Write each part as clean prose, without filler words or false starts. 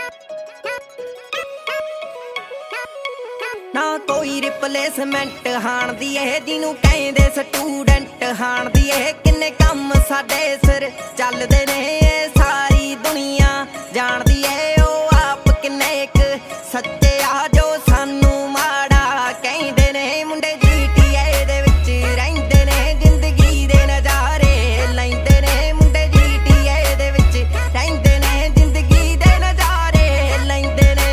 ना कोई रिपलेसमेंट हाण दी है जिन्नू कहंदे स्टूडेंट हाण दी है किन्ने कम साडे सिर चलदे ने सारी दुनिया जानदी है ओ आप किन्ने एक सच्चे आ जो सानू माड़ा कहंदे ने मुंडे GTA दे विच रहिंदे ने जिंदगी दे नज़ारे लैंदे ने मुंडे GTA दे विच रहिंदे ने जिंदगी दे नज़ारे लैंदे ने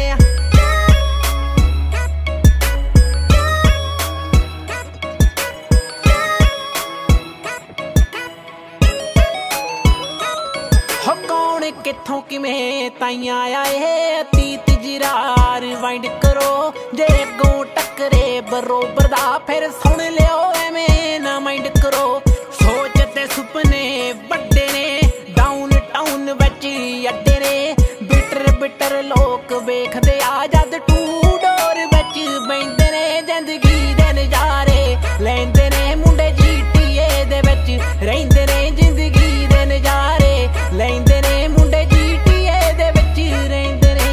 किथों किवें ताईं आया है अतीत जिरार वाइंड करो जे अगों टकरे बरोबर दा फिर सुन लियो एवें ना माइंड करो सोच ते सुपने बड़े ने डाउन टाउन विच अड्डे ने बिटर बिटर लोक वेखदे आ जद टू डोर विच बैंदे ने जिंदगी दे नज़ारे लैंदे ने मुंडे GTA दे विच रहिंदे ने जिंदगी दे नज़ारे लैंदे ने मुंडे GTA दे विच रहिंदे ने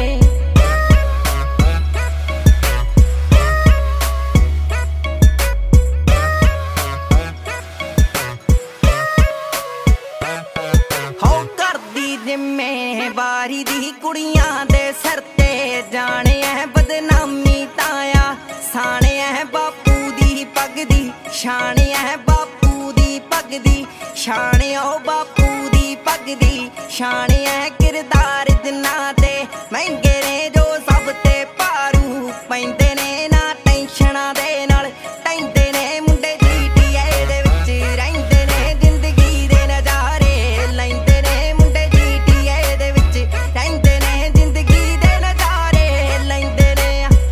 हो करदी जिम्मेवारी दी कुड़ियां दे सिर ते जाने है बदनामी ताया साने है बापू दी पग दी शाने है बापू दी पग दी शाने ओ बापू दी पग दी शाने है किरदार दिना ते महंगे ने जो सब ते भारू पैंदे ने ना टेंशना दे नाल टैंदे ने मुंडे GTA दे विच रहिंदे ने जिंदगी दे नज़ारे लैंदे ने मुंडे GTA दे विच रहिंदे ने जिंदगी दे नज़ारे लैंदे ने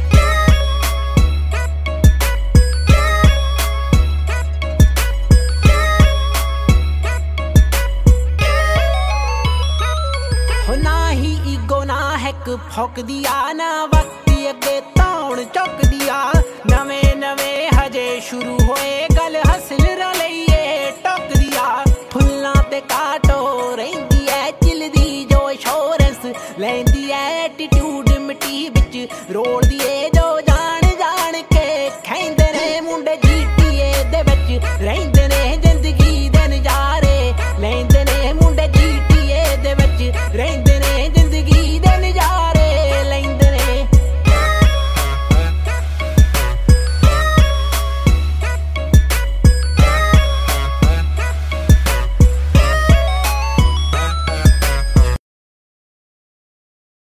ना ही ईगो ना हैक फौकदी आ ना वक्ती अगे तौण चुकदी आ नवें नवें हजे शुरू होए गल हसल रलइए टुकदी आ फुल्लां ते काटो रहिंदी ऐ चिलदी जो शोरस लैंदी ऐ एटीट्यूड मिट्टी बिच रोलदी ऐ जो जान जान के खैंदे ने मुंडे GTA दे विच रहिंदे ने जिंदगी दे नज़ारे लैंदे ने मुंडे GTA दे विच रहिंदे ने